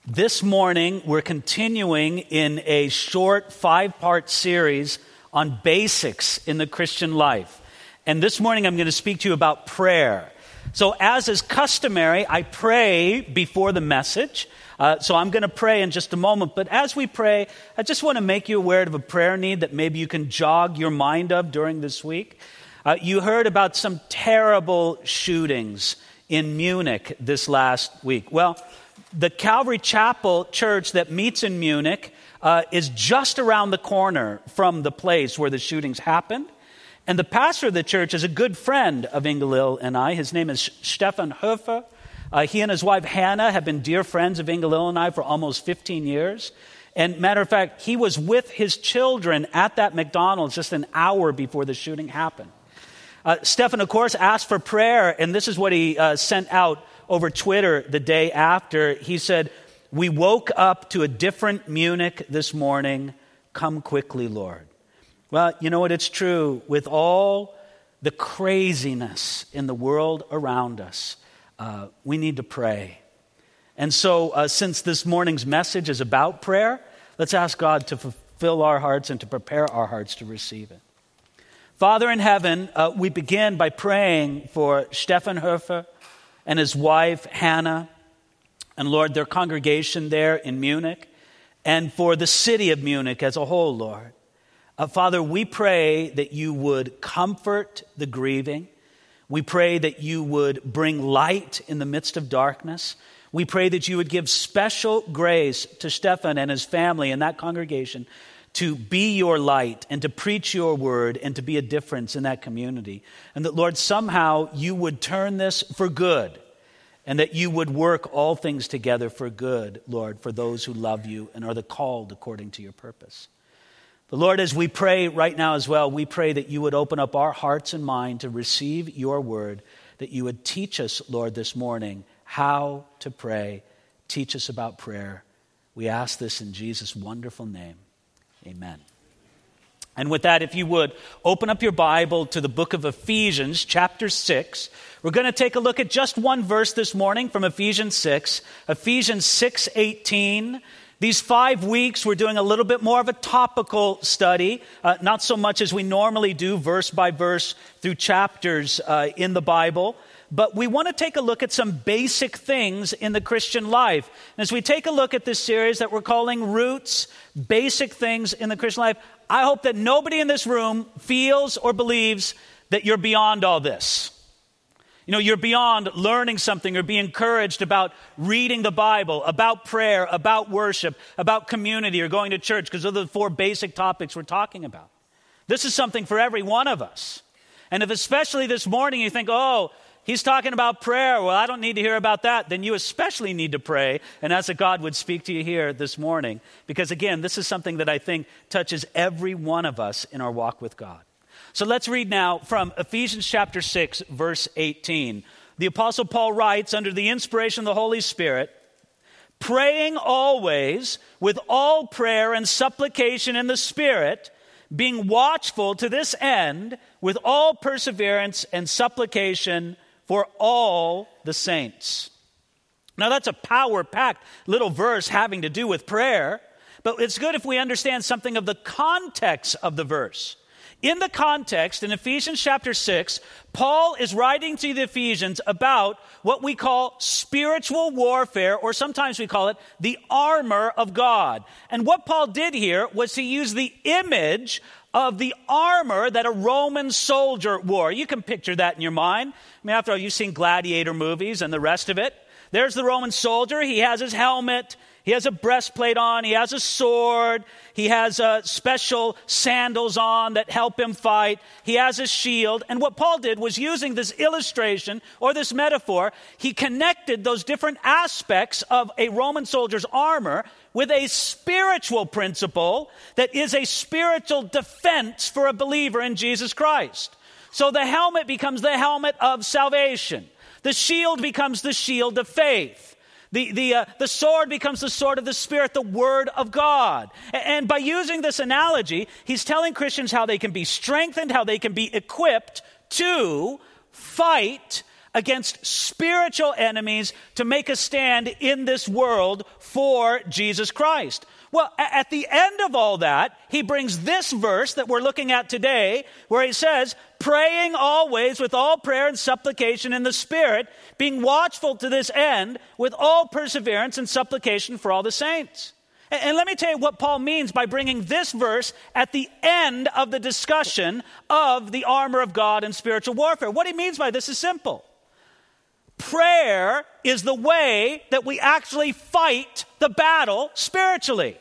This morning, we're continuing in a short 5-part series on basics in the Christian life. And this morning, I'm going to speak to you about prayer. So as is customary, I pray before the message. So I'm going to pray in just a moment. But as we pray, I just want to make you aware of a prayer need that maybe you can jog your mind of during this week. You heard about some terrible shootings in Munich this last week. Well, the Calvary Chapel Church that meets in Munich is just around the corner from the place where the shootings happened. And the pastor of the church is a good friend of Inga-Lill and I. His name is Stefan Hofer. He and his wife Hannah have been dear friends of Inga-Lill and I for almost 15 years. And matter of fact, he was with his children at that McDonald's just an hour before the shooting happened. Stefan, of course, asked for prayer, and this is what he sent out over Twitter the day after. He said, "We woke up to a different Munich this morning. Come quickly, Lord." Well, you know what? It's true. With all the craziness in the world around us, we need to pray. And so since this morning's message is about prayer, let's ask God to fulfill our hearts and to prepare our hearts to receive it. Father in heaven, we begin by praying for Stefan Hofer and his wife, Hannah, and Lord, their congregation there in Munich, and for the city of Munich as a whole, Lord. Father, we pray that you would comfort the grieving. We pray that you would bring light in the midst of darkness. We pray that you would give special grace to Stefan and his family and that congregation to be your light and to preach your word and to be a difference in that community. And that, Lord, somehow you would turn this for good and that you would work all things together for good, Lord, for those who love you and are the called according to your purpose. But Lord, as we pray right now as well, we pray that you would open up our hearts and mind to receive your word, that you would teach us, Lord, this morning how to pray. Teach us about prayer. We ask this in Jesus' wonderful name. Amen. And with that, if you would, open up your Bible to the book of Ephesians, chapter 6. We're going to take a look at just one verse this morning from Ephesians 6. Ephesians 6:18. These 5 weeks, we're doing a little bit more of a topical study, not so much as we normally do, verse by verse through chapters in the Bible. But we want to take a look at some basic things in the Christian life. And as we take a look at this series that we're calling Roots, Basic Things in the Christian Life, I hope that nobody in this room feels or believes that you're beyond all this. You know, you're beyond learning something or being encouraged about reading the Bible, about prayer, about worship, about community or going to church, because those are the 4 basic topics we're talking about. This is something for every one of us. And if especially this morning you think, oh, he's talking about prayer, well, I don't need to hear about that, then you especially need to pray and ask that God would speak to you here this morning. Because again, this is something that I think touches every one of us in our walk with God. So let's read now from Ephesians chapter 6, verse 18. The Apostle Paul writes, under the inspiration of the Holy Spirit, praying always with all prayer and supplication in the Spirit, being watchful to this end with all perseverance and supplication for all the saints. Now that's a power-packed little verse having to do with prayer, but it's good if we understand something of the context of the verse. In the context, in Ephesians chapter 6, Paul is writing to the Ephesians about what we call spiritual warfare, or sometimes we call it the armor of God. And what Paul did here was to use the image of the armor that a Roman soldier wore. You can picture that in your mind. I mean, after all, you've seen gladiator movies and the rest of it. There's the Roman soldier. He has his helmet. He has a breastplate on. He has a sword. He has special sandals on that help him fight. He has a shield. And what Paul did was, using this illustration or this metaphor, he connected those different aspects of a Roman soldier's armor with a spiritual principle that is a spiritual defense for a believer in Jesus Christ. So the helmet becomes the helmet of salvation. The shield becomes the shield of faith. The sword becomes the sword of the Spirit, the Word of God. And by using this analogy, he's telling Christians how they can be strengthened, how they can be equipped to fight against spiritual enemies to make a stand in this world for Jesus Christ. Well, at the end of all that, he brings this verse that we're looking at today, where he says, praying always with all prayer and supplication in the Spirit, being watchful to this end with all perseverance and supplication for all the saints. And let me tell you what Paul means by bringing this verse at the end of the discussion of the armor of God and spiritual warfare. What he means by this is simple. Prayer is the way that we actually fight the battle spiritually.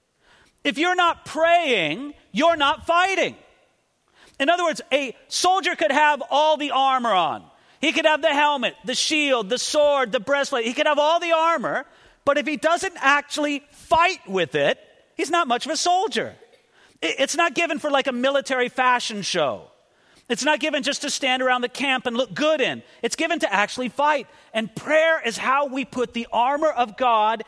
If you're not praying, you're not fighting. In other words, a soldier could have all the armor on. He could have the helmet, the shield, the sword, the breastplate. He could have all the armor, but if he doesn't actually fight with it, he's not much of a soldier. It's not given for like a military fashion show. It's not given just to stand around the camp and look good in. It's given to actually fight. And prayer is how we put the armor of God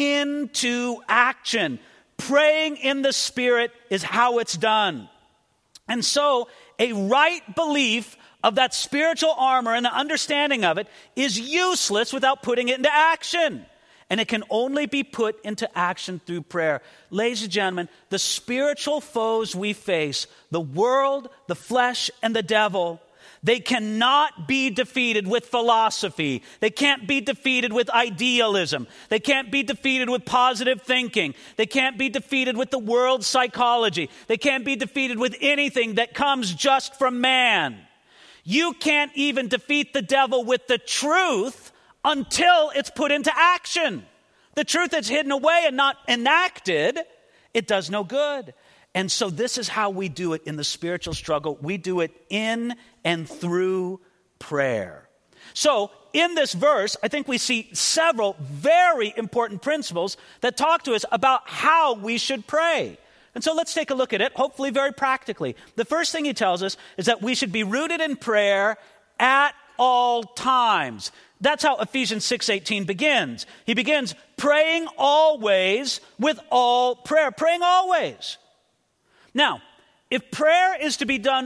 into action. Praying in the Spirit is how it's done. And so a right belief of that spiritual armor and the understanding of it is useless without putting it into action. And it can only be put into action through prayer. Ladies and gentlemen, the spiritual foes we face, the world, the flesh, and the devil, they cannot be defeated with philosophy. They can't be defeated with idealism. They can't be defeated with positive thinking. They can't be defeated with the world's psychology. They can't be defeated with anything that comes just from man. You can't even defeat the devil with the truth until it's put into action. The truth that's hidden away and not enacted, it does no good. And so this is how we do it in the spiritual struggle. We do it in and through prayer. So in this verse, I think we see several very important principles that talk to us about how we should pray. And so let's take a look at it, hopefully very practically. The first thing he tells us is that we should be rooted in prayer at all times. That's how Ephesians 6:18 begins. He begins praying always with all prayer. Praying always. Now, if prayer is to be done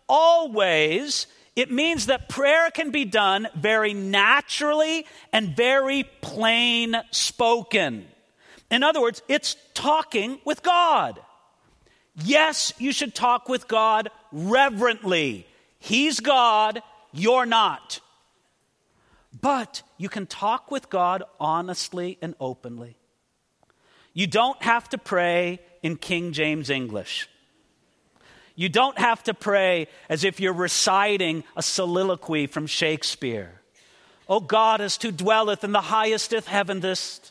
always, it means that prayer can be done very naturally and very plain spoken. In other words, it's talking with God. Yes, you should talk with God reverently. He's God, you're not. But you can talk with God honestly and openly. You don't have to pray in King James English. You don't have to pray as if you're reciting a soliloquy from Shakespeare. O goddess who dwelleth in the highesteth heavenest,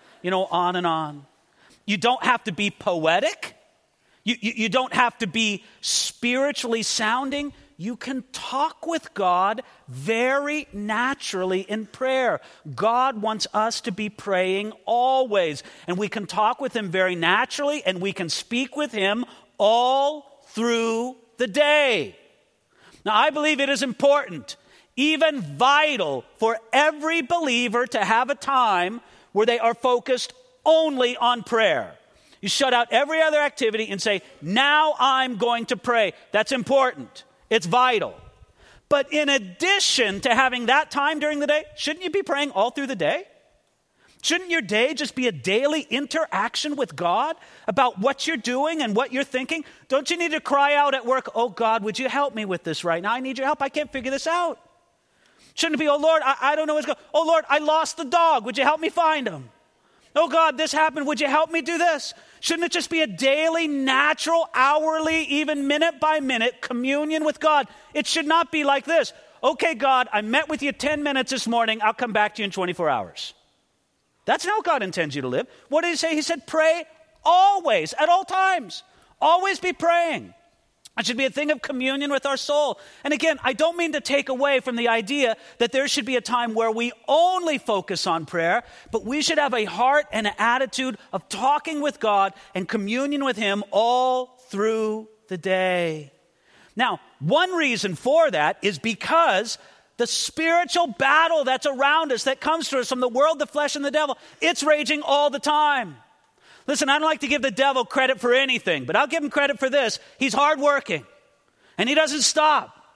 on and on. You don't have to be poetic. You don't have to be spiritually sounding. You can talk with God very naturally in prayer. God wants us to be praying always. And we can talk with him very naturally, and we can speak with him all through the day. Now, I believe it is important, even vital, for every believer to have a time where they are focused only on prayer. You shut out every other activity and say, now I'm going to pray. That's important. It's vital. But in addition to having that time during the day, shouldn't you be praying all through the day? Shouldn't your day just be a daily interaction with God about what you're doing and what you're thinking? Don't you need to cry out at work, oh God, would you help me with this right now? I need your help. I can't figure this out. Shouldn't it be, oh Lord, I don't know what's going on. Oh Lord, I lost the dog. Would you help me find him? Oh God, this happened. Would you help me do this? Shouldn't it just be a daily, natural, hourly, even minute by minute communion with God? It should not be like this. Okay, God, I met with you 10 minutes this morning. I'll come back to you in 24 hours. That's not how God intends you to live. What did he say? He said, pray always, at all times. Always be praying. It should be a thing of communion with our soul. And again, I don't mean to take away from the idea that there should be a time where we only focus on prayer, but we should have a heart and an attitude of talking with God and communion with him all through the day. Now, one reason for that is because the spiritual battle that's around us, that comes to us from the world, the flesh, and the devil, it's raging all the time. Listen, I don't like to give the devil credit for anything, but I'll give him credit for this. He's hardworking, and he doesn't stop.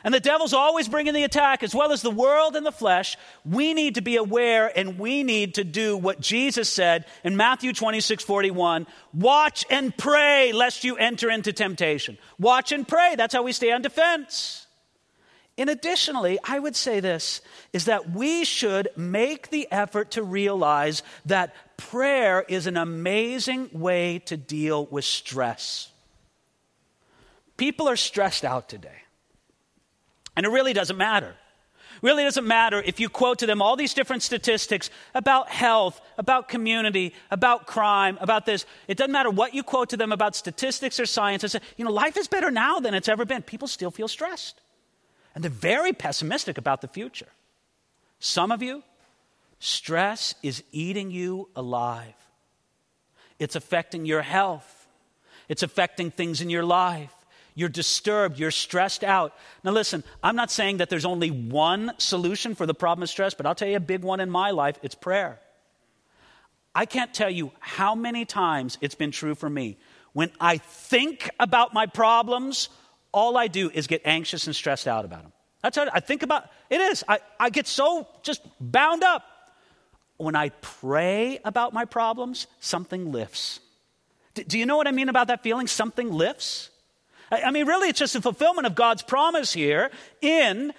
And the devil's always bringing the attack, as well as the world and the flesh. We need to be aware, and we need to do what Jesus said in Matthew 26:41. Watch and pray lest you enter into temptation. Watch and pray. That's how we stay on defense. And additionally, I would say this, is that we should make the effort to realize that prayer is an amazing way to deal with stress. People are stressed out today. And it really doesn't matter. Really doesn't matter if you quote to them all these different statistics about health, about community, about crime, about this. It doesn't matter what you quote to them about statistics or science. Say, life is better now than it's ever been. People still feel stressed. And they're very pessimistic about the future. Some of you, stress is eating you alive. It's affecting your health. It's affecting things in your life. You're disturbed. You're stressed out. Now listen, I'm not saying that there's only one solution for the problem of stress, but I'll tell you a big one in my life. It's prayer. I can't tell you how many times it's been true for me. When I think about my problems, all I do is get anxious and stressed out about them. That's how I think about it. Is. I get so just bound up. When I pray about my problems, something lifts. Do you know what I mean about that feeling? Something lifts. I mean, really, it's just a fulfillment of God's promise here in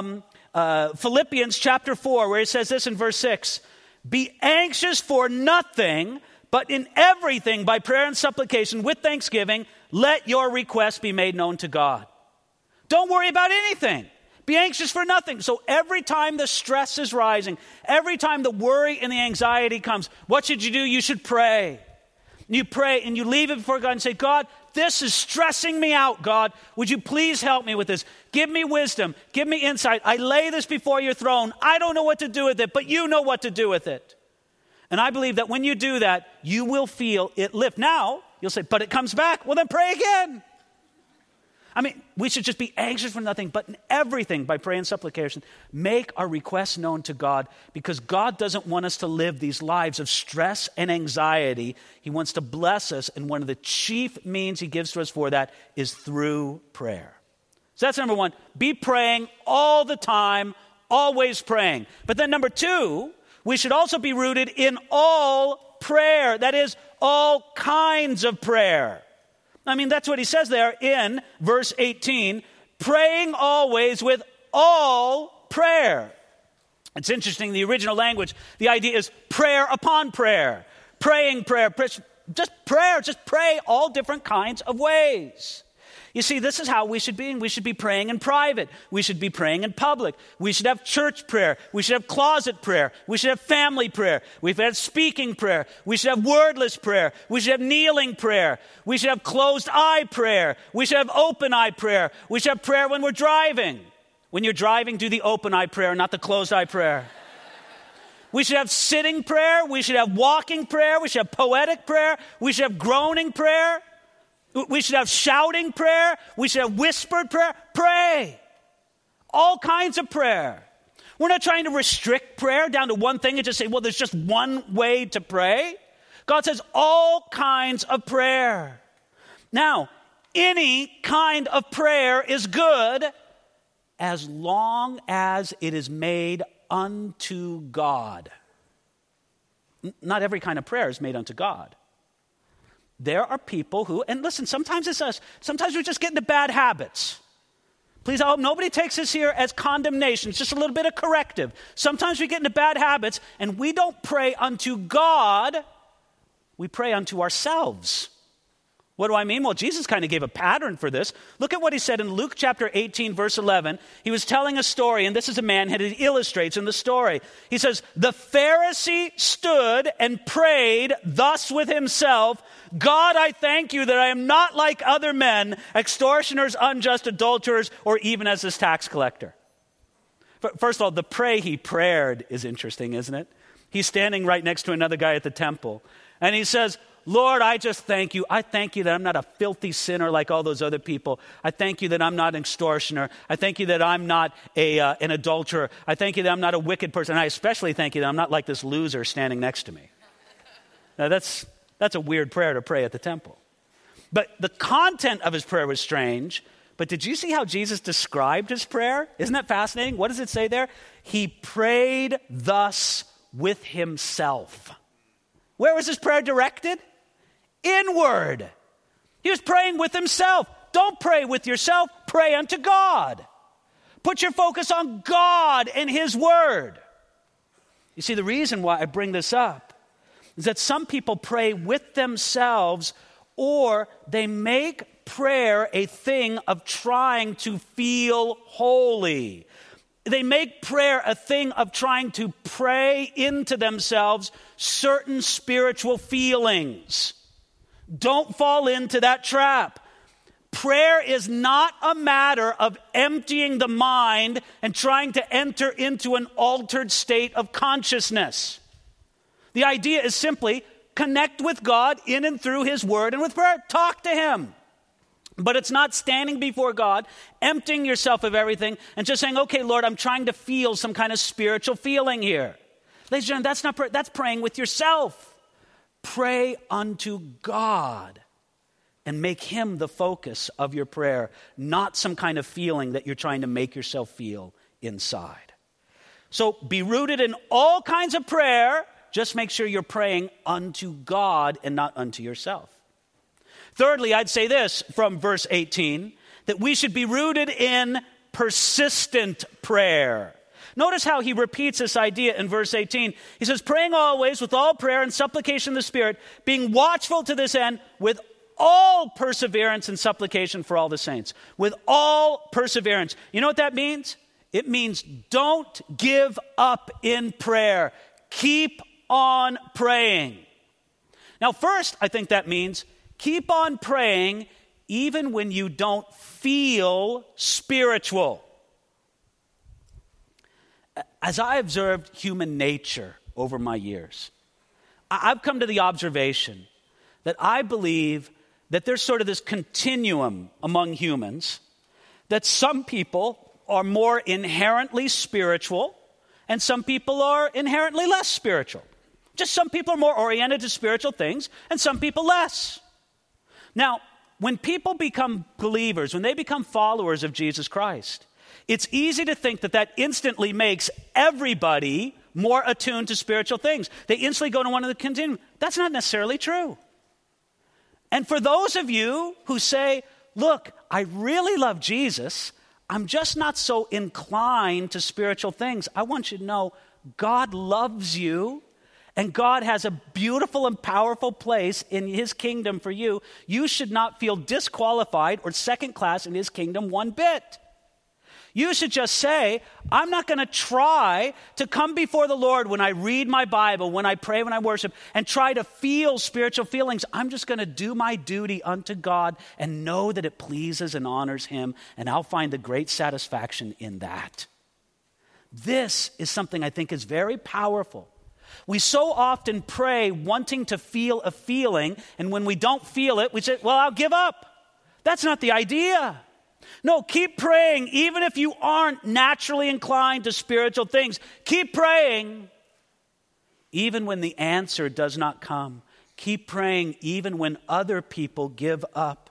Philippians chapter 4, where he says this in verse 6. Be anxious for nothing, but in everything by prayer and supplication with thanksgiving, let your requests be made known to God. Don't worry about anything. Be anxious for nothing. So every time the stress is rising, every time the worry and the anxiety comes, what should you do? You should pray. You pray and you leave it before God and say, God, this is stressing me out, God. Would you please help me with this? Give me wisdom. Give me insight. I lay this before your throne. I don't know what to do with it, but you know what to do with it. And I believe that when you do that, you will feel it lift. Now, you'll say, but it comes back. Well, then pray again. I mean, we should just be anxious for nothing, but in everything by prayer and supplication, make our requests known to God, because God doesn't want us to live these lives of stress and anxiety. He wants to bless us, and one of the chief means he gives to us for that is through prayer. So that's number one. Be praying all the time, always praying. But then number two, we should also be rooted in all prayer. That is, all kinds of prayer. I mean, that's what he says there in verse 18, praying always with all prayer. It's interesting, the original language, the idea is prayer upon prayer, praying prayer, just pray all different kinds of ways. You see, this is how we should be, and we should be praying in private. We should be praying in public. We should have church prayer. We should have closet prayer. We should have family prayer. We should have speaking prayer. We should have wordless prayer. We should have kneeling prayer. We should have closed eye prayer. We should have open eye prayer. We should have prayer when we're driving. When you're driving, do the open eye prayer, not the closed eye prayer. We should have sitting prayer. We should have walking prayer. We should have poetic prayer. We should have groaning prayer. We should have shouting prayer. We should have whispered prayer. Pray. All kinds of prayer. We're not trying to restrict prayer down to one thing and just say, well, there's just one way to pray. God says all kinds of prayer. Now, any kind of prayer is good as long as it is made unto God. Not every kind of prayer is made unto God. There are people who, and listen, sometimes it's us. Sometimes we just get into bad habits. Please, I hope nobody takes this here as condemnation. It's just a little bit of corrective. Sometimes we get into bad habits and we don't pray unto God. We pray unto ourselves. What do I mean? Well, Jesus kind of gave a pattern for this. Look at what he said in Luke chapter 18, verse 11. He was telling a story, and this is a man, and it illustrates in the story. He says, the Pharisee stood and prayed thus with himself, God, I thank you that I am not like other men, extortioners, unjust adulterers, or even as this tax collector. First of all, the pray he prayed is interesting, isn't it? He's standing right next to another guy at the temple, and he says, Lord, I just thank you. I thank you that I'm not a filthy sinner like all those other people. I thank you that I'm not an extortioner. I thank you that I'm not an adulterer. I thank you that I'm not a wicked person. And I especially thank you that I'm not like this loser standing next to me. Now, that's a weird prayer to pray at the temple. But the content of his prayer was strange But did you see how Jesus described his prayer? Isn't that fascinating? What does it say there? He prayed thus with himself. Where was his prayer directed? Inward. He was praying with himself. Don't pray with yourself. Pray unto God. Put your focus on God and his word. You see, the reason why I bring this up is that some people pray with themselves, or they make prayer a thing of trying to feel holy. They make prayer a thing of trying to pray into themselves certain spiritual feelings. Don't fall into that trap. Prayer is not a matter of emptying the mind and trying to enter into an altered state of consciousness. The idea is simply connect with God in and through his word and with prayer. Talk to him. But it's not standing before God, emptying yourself of everything and just saying, okay, Lord, I'm trying to feel some kind of spiritual feeling here. Ladies and gentlemen, that's not prayer. That's praying with yourself. Pray unto God and make him the focus of your prayer, not some kind of feeling that you're trying to make yourself feel inside. So be rooted in all kinds of prayer. Just make sure you're praying unto God and not unto yourself. Thirdly, I'd say this from verse 18, that we should be rooted in persistent prayer. Notice how he repeats this idea in verse 18. He says, praying always with all prayer and supplication in the Spirit, being watchful to this end with all perseverance and supplication for all the saints. With all perseverance. You know what that means? It means don't give up in prayer. Keep on praying. Now, first, I think that means keep on praying even when you don't feel spiritual. As I observed human nature over my years, I've come to the observation that I believe that there's sort of this continuum among humans, that some people are more inherently spiritual and some people are inherently less spiritual. Just some people are more oriented to spiritual things and some people less. Now, when people become believers, when they become followers of Jesus Christ, it's easy to think that that instantly makes everybody more attuned to spiritual things. They instantly go to one of the continuum. That's not necessarily true. And for those of you who say, look, I really love Jesus, I'm just not so inclined to spiritual things, I want you to know God loves you. And God has a beautiful and powerful place in his kingdom for you. You should not feel disqualified or second class in his kingdom one bit. You should just say, I'm not going to try to come before the Lord when I read my Bible, when I pray, when I worship, and try to feel spiritual feelings. I'm just going to do my duty unto God and know that it pleases and honors him, and I'll find the great satisfaction in that. This is something I think is very powerful. We so often pray wanting to feel a feeling, and when we don't feel it, we say, well, I'll give up. That's not the idea. No, keep praying even if you aren't naturally inclined to spiritual things. Keep praying even when the answer does not come. Keep praying even when other people give up.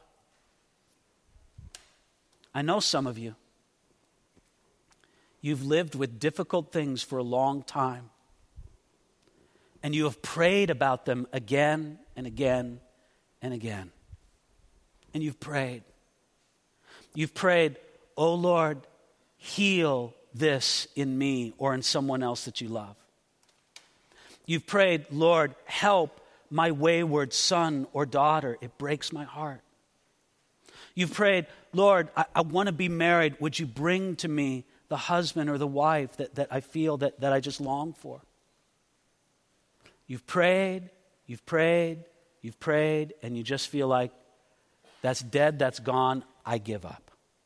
I know some of you. You've lived with difficult things for a long time. And you have prayed about them again and again and again. And you've prayed. You've prayed, oh Lord, heal this in me or in someone else that you love. You've prayed, Lord, help my wayward son or daughter. It breaks my heart. You've prayed, Lord, I want to be married. Would you bring to me the husband or the wife that I feel that I just long for? You've prayed, you've prayed, you've prayed, and you just feel like that's dead, that's gone, I give up.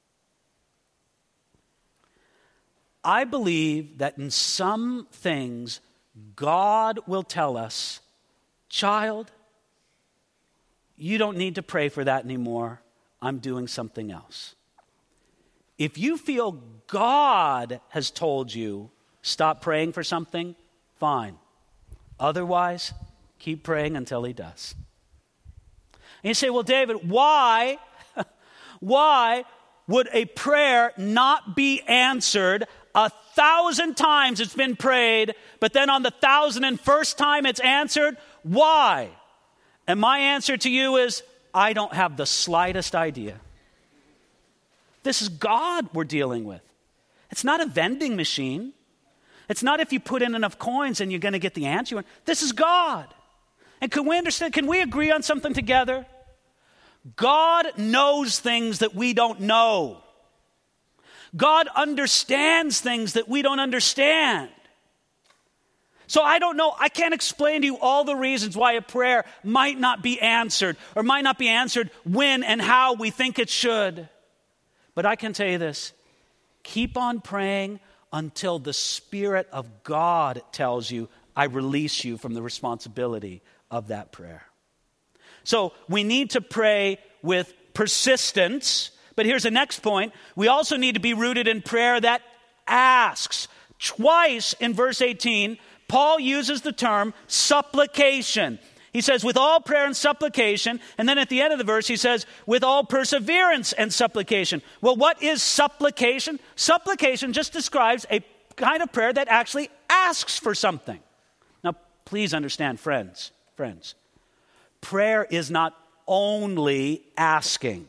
I believe that in some things, God will tell us, child, you don't need to pray for that anymore. I'm doing something else. If you feel God has told you, stop praying for something, fine. Otherwise, keep praying until he does. And you say, well, David, why would a prayer not be answered 1,000 times it's been prayed, but then on the 1,001st time it's answered? Why? And my answer to you is, I don't have the slightest idea. This is God we're dealing with. It's not a vending machine. It's not if you put in enough coins and you're going to get the answer. This is God. And can we understand, can we agree on something together? God knows things that we don't know. God understands things that we don't understand. So I don't know, I can't explain to you all the reasons why a prayer might not be answered or might not be answered when and how we think it should. But I can tell you this, keep on praying until the Spirit of God tells you, I release you from the responsibility of that prayer. So we need to pray with persistence. But here's the next point. We also need to be rooted in prayer that asks. Twice in verse 18, Paul uses the term supplication. He says, with all prayer and supplication. And then at the end of the verse, he says, with all perseverance and supplication. Well, what is supplication? Supplication just describes a kind of prayer that actually asks for something. Now, please understand, friends, prayer is not only asking.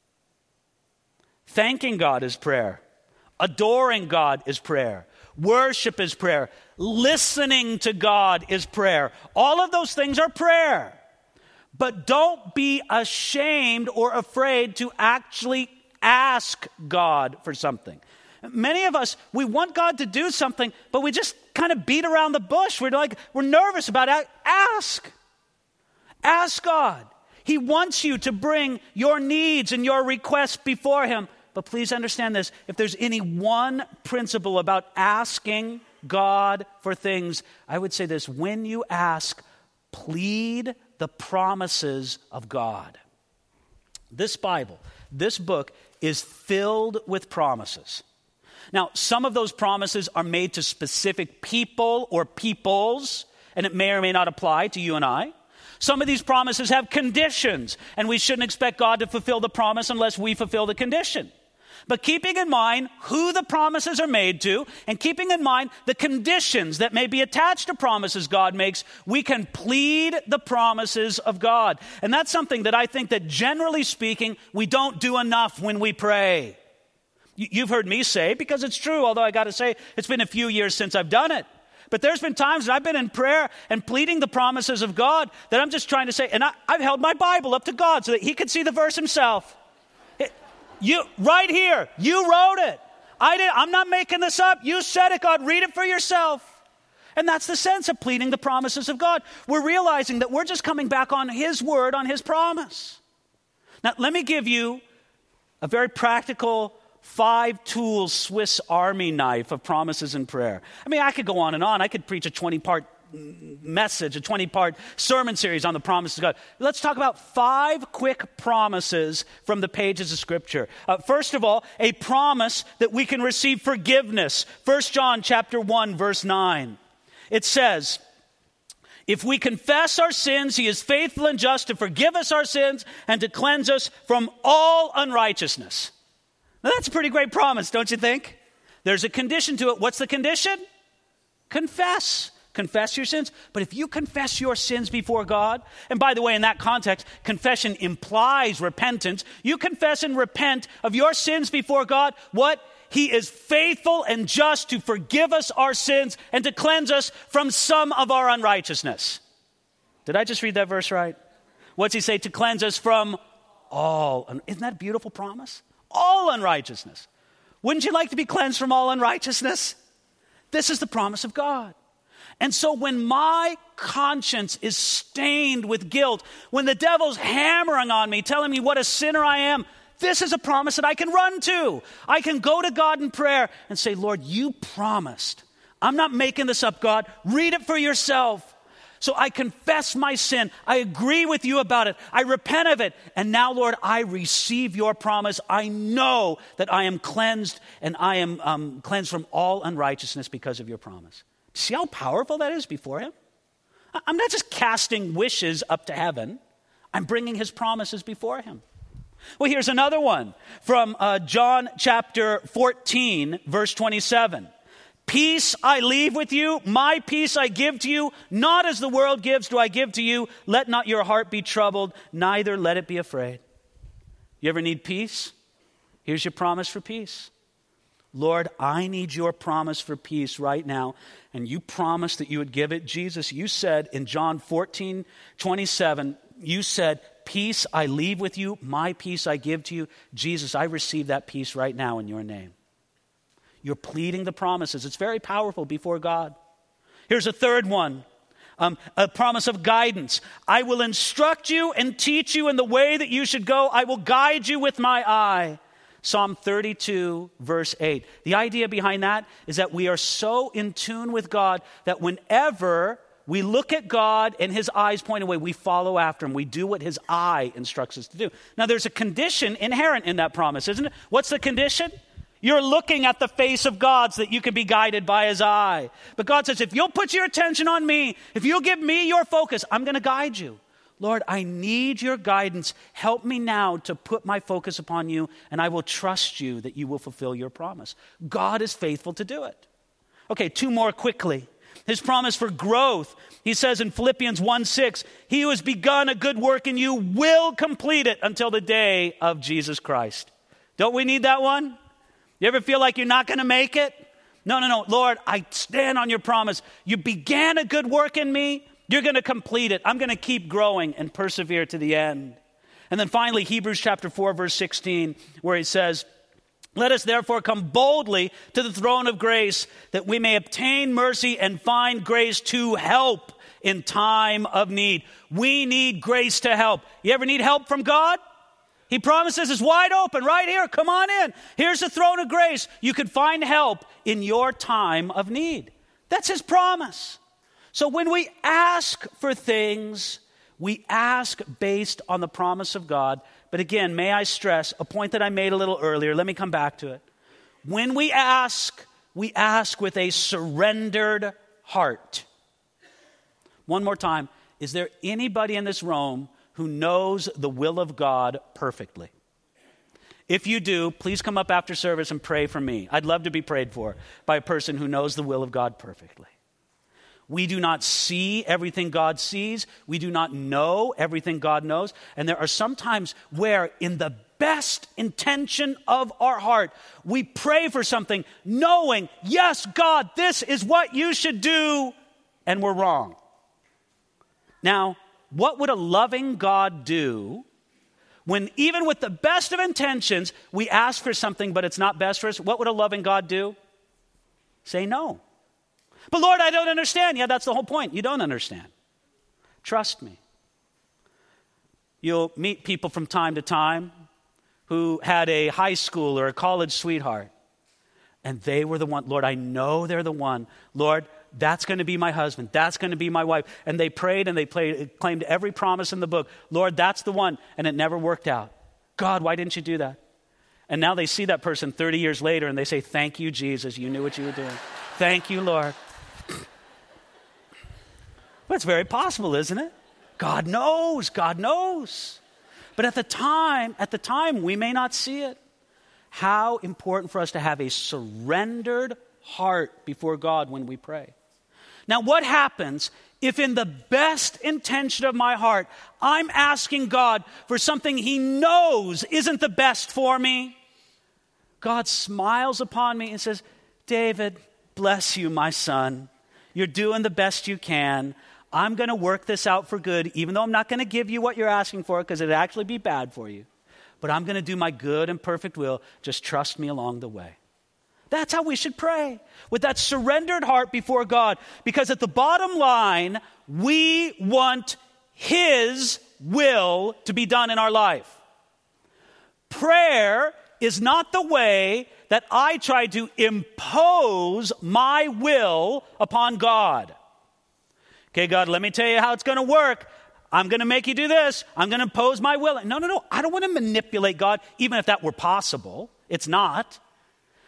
Thanking God is prayer. Adoring God is prayer. Worship is prayer. Listening to God is prayer. All of those things are prayer. But don't be ashamed or afraid to actually ask God for something. Many of us, we want God to do something, but we just kind of beat around the bush. We're nervous about it. Ask. Ask God. He wants you to bring your needs and your requests before Him. But please understand this. If there's any one principle about asking God for things, I would say this. When you ask, plead the promises of God. This Bible, this book is filled with promises. Now, some of those promises are made to specific people or peoples, and it may or may not apply to you and I. Some of these promises have conditions, and we shouldn't expect God to fulfill the promise unless we fulfill the condition. But keeping in mind who the promises are made to, and keeping in mind the conditions that may be attached to promises God makes, we can plead the promises of God. And that's something that I think that generally speaking, we don't do enough when we pray. You've heard me say, because it's true, although I got to say, it's been a few years since I've done it. But there's been times that I've been in prayer and pleading the promises of God that I'm just trying to say, and I've held my Bible up to God so that He could see the verse Himself. Right here, you wrote it. I'm not making this up. You said it, God. Read it for yourself. And that's the sense of pleading the promises of God. We're realizing that we're just coming back on His word, on His promise. Now, let me give you a very practical 5-tool Swiss Army knife of promises and prayer. I mean, I could go on and on. I could preach a 20-part message, a 20-part sermon series on the promises of God. Let's talk about 5 quick promises from the pages of Scripture. First of all, a promise that we can receive forgiveness. 1 John chapter 1, verse 9. It says, if we confess our sins, He is faithful and just to forgive us our sins and to cleanse us from all unrighteousness. Now that's a pretty great promise, don't you think? There's a condition to it. What's the condition? Confess. Confess your sins. But if you confess your sins before God, and by the way, in that context, confession implies repentance. You confess and repent of your sins before God. What? He is faithful and just to forgive us our sins and to cleanse us from some of our unrighteousness. Did I just read that verse right? What's He say? To cleanse us from all. Isn't that a beautiful promise? All unrighteousness. Wouldn't you like to be cleansed from all unrighteousness? This is the promise of God. And so when my conscience is stained with guilt, when the devil's hammering on me, telling me what a sinner I am, this is a promise that I can run to. I can go to God in prayer and say, Lord, you promised. I'm not making this up, God. Read it for yourself. So I confess my sin. I agree with you about it. I repent of it. And now, Lord, I receive your promise. I know that I am cleansed and I am cleansed from all unrighteousness because of your promise. See how powerful that is before Him? I'm not just casting wishes up to heaven. I'm bringing His promises before Him. Well, here's another one from John chapter 14, verse 27. Peace I leave with you, my peace I give to you, not as the world gives do I give to you. Let not your heart be troubled, neither let it be afraid. You ever need peace? Here's your promise for peace. Lord, I need your promise for peace right now. And you promised that you would give it. Jesus, you said in John 14, 27, you said, peace I leave with you, my peace I give to you. Jesus, I receive that peace right now in your name. You're pleading the promises. It's very powerful before God. Here's a third one, a promise of guidance. I will instruct you and teach you in the way that you should go. I will guide you with my eye. Psalm 32, verse 8. The idea behind that is that we are so in tune with God that whenever we look at God and his eyes point away, we follow after him. We do what his eye instructs us to do. Now, there's a condition inherent in that promise, isn't it? What's the condition? You're looking at the face of God so that you can be guided by his eye. But God says, if you'll put your attention on me, if you'll give me your focus, I'm going to guide you. Lord, I need your guidance. Help me now to put my focus upon you, and I will trust you that you will fulfill your promise. God is faithful to do it. Okay, two more quickly. His promise for growth. He says in Philippians 1:6, he who has begun a good work in you will complete it until the day of Jesus Christ. Don't we need that one? You ever feel like you're not going to make it? No. Lord, I stand on your promise. You began a good work in me. You're going to complete it. I'm going to keep growing and persevere to the end. And then finally, Hebrews chapter 4, verse 16, where he says, let us therefore come boldly to the throne of grace that we may obtain mercy and find grace to help in time of need. We need grace to help. You ever need help from God? He promises it's wide open right here. Come on in. Here's the throne of grace. You can find help in your time of need. That's his promise. So when we ask for things, we ask based on the promise of God. But again, may I stress a point that I made a little earlier. Let me come back to it. When we ask with a surrendered heart. One more time. Is there anybody in this room who knows the will of God perfectly? If you do, please come up after service and pray for me. I'd love to be prayed for by a person who knows the will of God perfectly. We do not see everything God sees. We do not know everything God knows. And there are some times where in the best intention of our heart, we pray for something knowing, yes, God, this is what you should do, and we're wrong. Now, what would a loving God do when even with the best of intentions, we ask for something but it's not best for us? What would a loving God do? Say no. But Lord, I don't understand. Yeah, that's the whole point. You don't understand. Trust me. You'll meet people from time to time who had a high school or a college sweetheart. And they were the one. Lord, I know they're the one. Lord, that's going to be my husband. That's going to be my wife. And they prayed and they claimed every promise in the book. Lord, that's the one. And it never worked out. God, why didn't you do that? And now they see that person 30 years later and they say, thank you, Jesus. You knew what you were doing. Thank you, Lord. Well, it's very possible, isn't it? God knows. God knows. But at the time, we may not see it. How important for us to have a surrendered heart before God when we pray. Now, what happens if in the best intention of my heart, I'm asking God for something he knows isn't the best for me? God smiles upon me and says, David, bless you, my son. You're doing the best you can. I'm going to work this out for good, even though I'm not going to give you what you're asking for because it'd actually be bad for you. But I'm going to do my good and perfect will. Just trust me along the way. That's how we should pray, with that surrendered heart before God. Because at the bottom line, we want his will to be done in our life. Prayer is not the way that I try to impose my will upon God. Okay, God, let me tell you how it's going to work. I'm going to make you do this. I'm going to impose my will. No. I don't want to manipulate God, even if that were possible. It's not.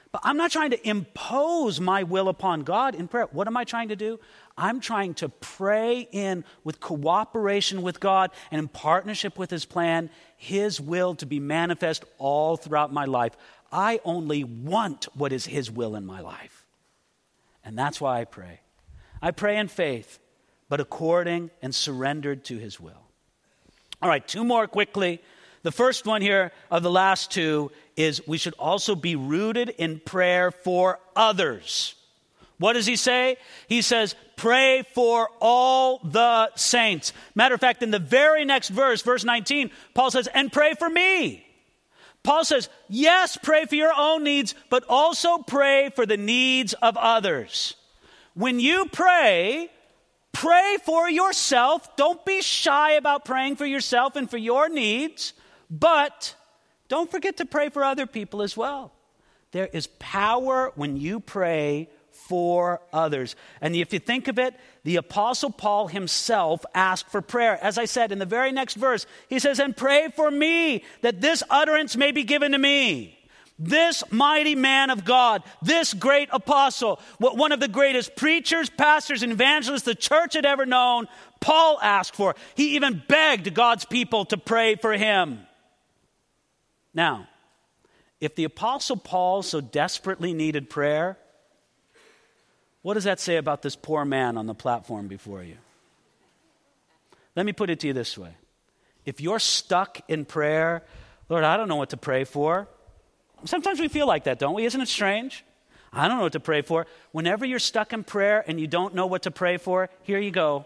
But I'm not trying to impose my will upon God in prayer. What am I trying to do? I'm trying to pray in with cooperation with God and in partnership with his plan, his will to be manifest all throughout my life. I only want what is his will in my life. And that's why I pray. I pray in faith, but according and surrendered to his will. All right, two more quickly. The first one here of the last two is we should also be rooted in prayer for others. What does he say? He says, pray for all the saints. Matter of fact, in the very next verse, verse 19, Paul says, and pray for me. Paul says, yes, pray for your own needs, but also pray for the needs of others. When you pray for yourself. Don't be shy about praying for yourself and for your needs. But don't forget to pray for other people as well. There is power when you pray for others. And if you think of it, the Apostle Paul himself asked for prayer. As I said in the very next verse, he says, and pray for me that this utterance may be given to me. This mighty man of God, this great apostle, one of the greatest preachers, pastors, and evangelists the church had ever known, Paul asked for. He even begged God's people to pray for him. Now, if the Apostle Paul so desperately needed prayer, what does that say about this poor man on the platform before you? Let me put it to you this way. If you're stuck in prayer, Lord, I don't know what to pray for. Sometimes we feel like that, don't we? Isn't it strange? I don't know what to pray for. Whenever you're stuck in prayer and you don't know what to pray for, here you go.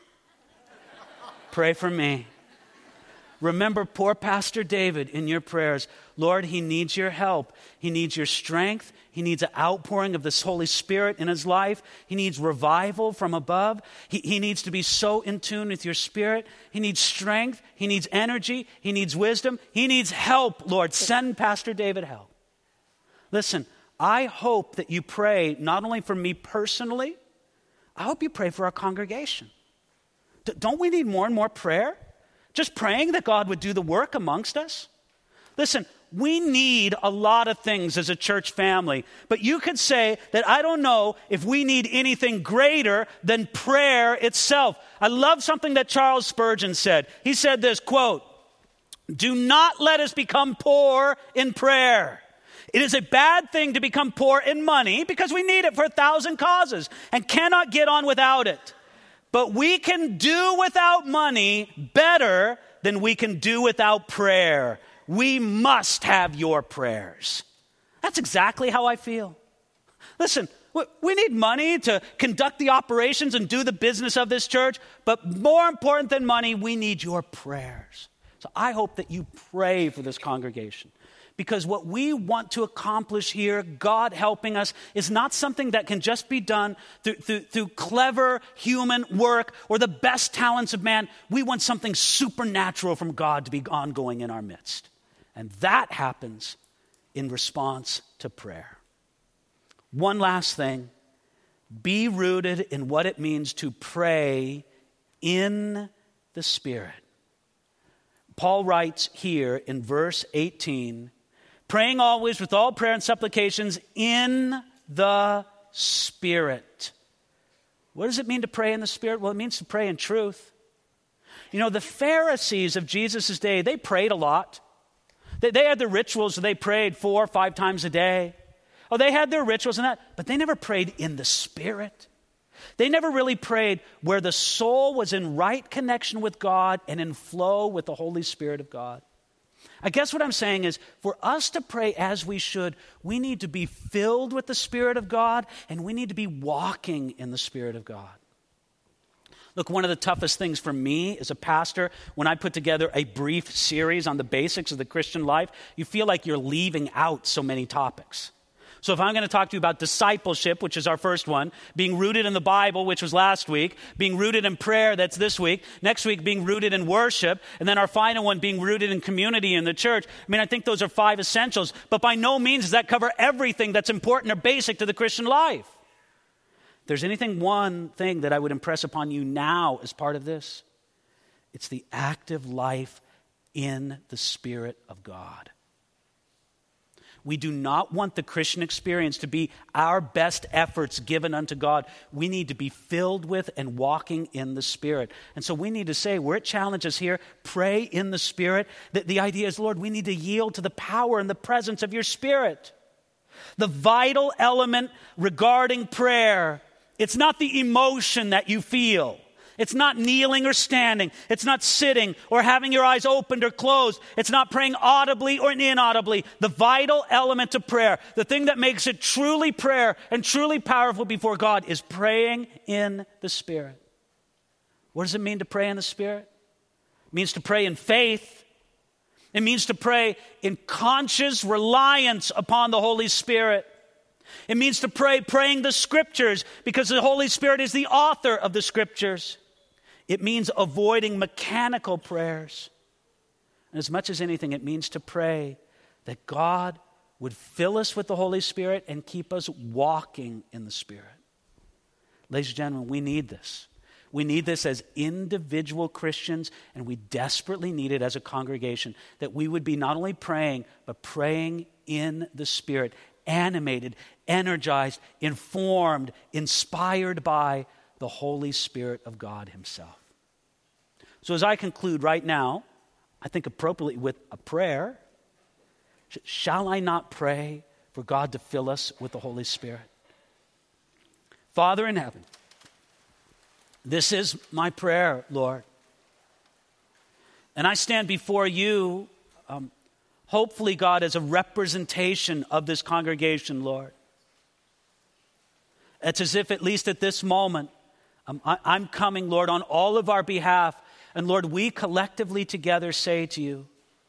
Pray for me. Remember poor Pastor David in your prayers. Lord, he needs your help. He needs your strength. He needs an outpouring of this Holy Spirit in his life. He needs revival from above. He needs to be so in tune with your Spirit. He needs strength. He needs energy. He needs wisdom. He needs help, Lord. Send Pastor David help. Listen, I hope that you pray not only for me personally, I hope you pray for our congregation. Don't we need more and more prayer? Just praying that God would do the work amongst us? Listen, we need a lot of things as a church family, but you could say that I don't know if we need anything greater than prayer itself. I love something that Charles Spurgeon said. He said this, quote, "Do not let us become poor in prayer. It is a bad thing to become poor in money because we need it for 1,000 causes and cannot get on without it. But we can do without money better than we can do without prayer. We must have your prayers." That's exactly how I feel. Listen, we need money to conduct the operations and do the business of this church, but more important than money, we need your prayers. So I hope that you pray for this congregation. Because what we want to accomplish here, God helping us, is not something that can just be done through clever human work or the best talents of man. We want something supernatural from God to be ongoing in our midst. And that happens in response to prayer. One last thing. Be rooted in what it means to pray in the Spirit. Paul writes here in verse 18, praying always with all prayer and supplications in the Spirit. What does it mean to pray in the Spirit? Well, it means to pray in truth. You know, the Pharisees of Jesus' day, they prayed a lot. They had the rituals, so they prayed 4 or 5 times a day. Oh, they had their rituals and that, but they never prayed in the Spirit. They never really prayed where the soul was in right connection with God and in flow with the Holy Spirit of God. I guess what I'm saying is, for us to pray as we should, we need to be filled with the Spirit of God, and we need to be walking in the Spirit of God. Look, one of the toughest things for me as a pastor, when I put together a brief series on the basics of the Christian life, you feel like you're leaving out so many topics. So if I'm going to talk to you about discipleship, which is our first one, being rooted in the Bible, which was last week, being rooted in prayer, that's this week, next week being rooted in worship, and then our final one being rooted in community in the church. I mean, I think those are 5 essentials, but by no means does that cover everything that's important or basic to the Christian life. If there's one thing that I would impress upon you now as part of this, it's the active life in the Spirit of God. We do not want the Christian experience to be our best efforts given unto God. We need to be filled with and walking in the Spirit. And so we need to say, where it challenges here, pray in the Spirit. The idea is, Lord, we need to yield to the power and the presence of your Spirit. The vital element regarding prayer, it's not the emotion that you feel. It's not kneeling or standing. It's not sitting or having your eyes opened or closed. It's not praying audibly or inaudibly. The vital element of prayer, the thing that makes it truly prayer and truly powerful before God, is praying in the Spirit. What does it mean to pray in the Spirit? It means to pray in faith. It means to pray in conscious reliance upon the Holy Spirit. It means to pray praying the Scriptures because the Holy Spirit is the author of the Scriptures. It means avoiding mechanical prayers. And as much as anything, it means to pray that God would fill us with the Holy Spirit and keep us walking in the Spirit. Ladies and gentlemen, we need this. We need this as individual Christians, and we desperately need it as a congregation, that we would be not only praying, but praying in the Spirit, animated, energized, informed, inspired by the Holy Spirit of God himself. So as I conclude right now, I think appropriately with a prayer, shall I not pray for God to fill us with the Holy Spirit? Father in heaven, this is my prayer, Lord. And I stand before you, hopefully, God, as a representation of this congregation, Lord. It's as if, at least at this moment, I'm coming, Lord, on all of our behalf. And Lord, we collectively together say to you,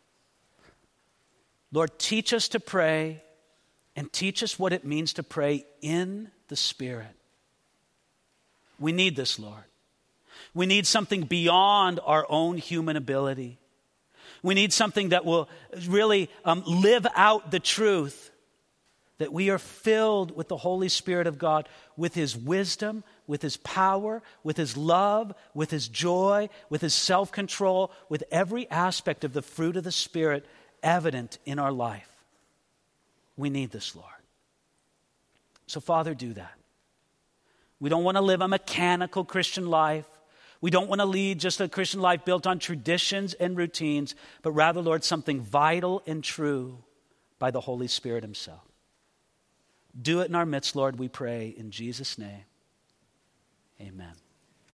Lord, teach us to pray and teach us what it means to pray in the Spirit. We need this, Lord. We need something beyond our own human ability. We need something that will really live out the truth that we are filled with the Holy Spirit of God, with His wisdom, with His power, with His love, with His joy, with His self-control, with every aspect of the fruit of the Spirit evident in our life. We need this, Lord. So, Father, do that. We don't want to live a mechanical Christian life. We don't want to lead just a Christian life built on traditions and routines, but rather, Lord, something vital and true by the Holy Spirit Himself. Do it in our midst, Lord, we pray in Jesus' name. Amen.